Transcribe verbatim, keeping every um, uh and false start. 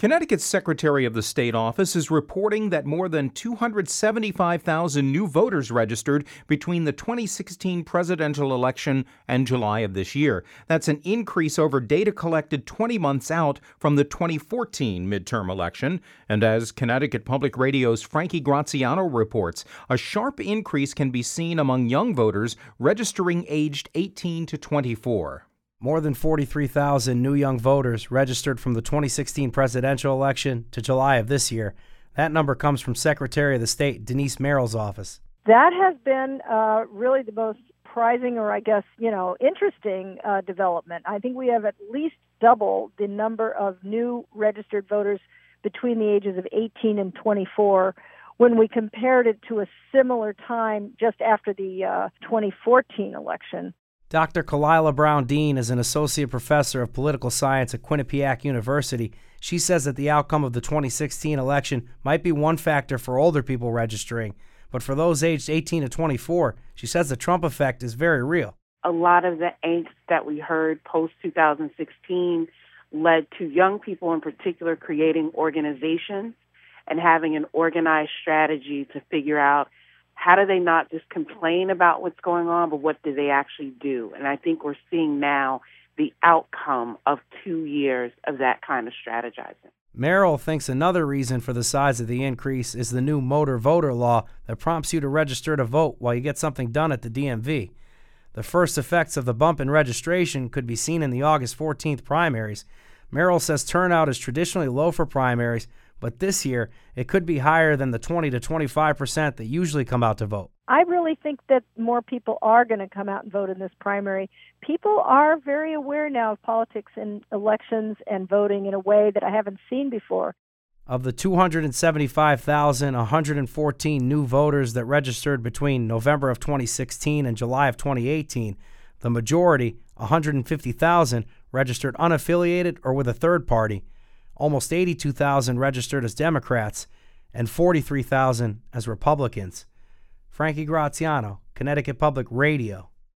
Connecticut's Secretary of the State Office is reporting that more than two hundred seventy-five thousand new voters registered between the twenty sixteen presidential election and July of this year. That's an increase over data collected twenty months out from the twenty fourteen midterm election. And as Connecticut Public Radio's Frankie Graziano reports, a sharp increase can be seen among young voters registering aged eighteen to twenty-four. More than forty-three thousand new young voters registered from the twenty sixteen presidential election to July of this year. That number comes from Secretary of the State Denise Merrill's office. That has been uh, really the most surprising, or I guess, you know, interesting uh, development. I think we have at least double the number of new registered voters between the ages of eighteen and twenty-four when we compared it to a similar time just after the uh, twenty fourteen election. Doctor Kalila Brown-Dean is an associate professor of political science at Quinnipiac University. She says that the outcome of the twenty sixteen election might be one factor for older people registering, but for those aged eighteen to twenty-four, she says the Trump effect is very real. A lot of the angst that we heard post two thousand sixteen led to young people in particular creating organizations and having an organized strategy to figure out how do they not just complain about what's going on, but what do they actually do? And I think we're seeing now the outcome of two years of that kind of strategizing. Merrill thinks another reason for the size of the increase is the new motor voter law that prompts you to register to vote while you get something done at the D M V. The first effects of the bump in registration could be seen in the August fourteenth primaries. Merrill says turnout is traditionally low for primaries, but this year it could be higher than the twenty to twenty-five percent that usually come out to vote. I really think that more people are going to come out and vote in this primary. People are very aware now of politics and elections and voting in a way that I haven't seen before. Of the two hundred seventy-five thousand one hundred fourteen new voters that registered between November of twenty sixteen and July of twenty eighteen, the majority, one hundred fifty thousand, registered unaffiliated or with a third party. Almost eighty-two thousand registered as Democrats and forty-three thousand as Republicans. Frankie Graziano, Connecticut Public Radio.